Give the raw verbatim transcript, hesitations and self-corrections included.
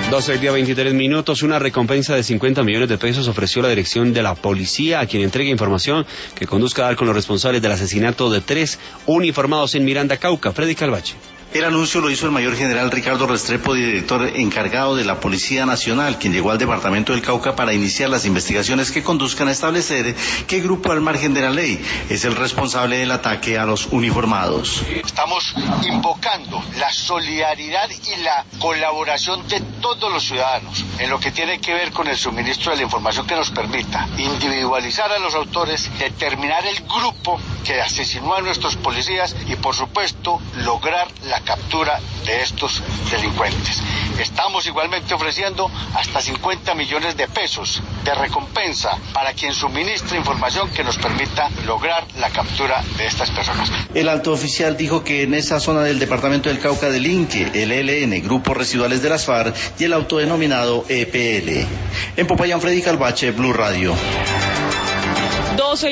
doce día veintitrés minutos, una recompensa de cincuenta millones de pesos ofreció la dirección de la policía a quien entregue información que conduzca a dar con los responsables del asesinato de tres uniformados en Miranda, Cauca. Freddy Calvache. El anuncio lo hizo el mayor general Ricardo Restrepo, director encargado de la Policía Nacional, quien llegó al departamento del Cauca para iniciar las investigaciones que conduzcan a establecer qué grupo al margen de la ley es el responsable del ataque a los uniformados. Estamos invocando la solidaridad y la colaboración de todos los ciudadanos en lo que tiene que ver con el suministro de la información que nos permita individualizar a los autores, determinar el grupo que asesinó a nuestros policías y, por supuesto, lograr la captura de estos delincuentes. Estamos igualmente ofreciendo hasta cincuenta millones de pesos de recompensa para quien suministre información que nos permita lograr la captura de estas personas. El alto oficial dijo que en esa zona del departamento del Cauca delinque el E L N, grupos residuales de las FARC, y el autodenominado E P L. En Popayán, Freddy Calvache, Blue Radio. doce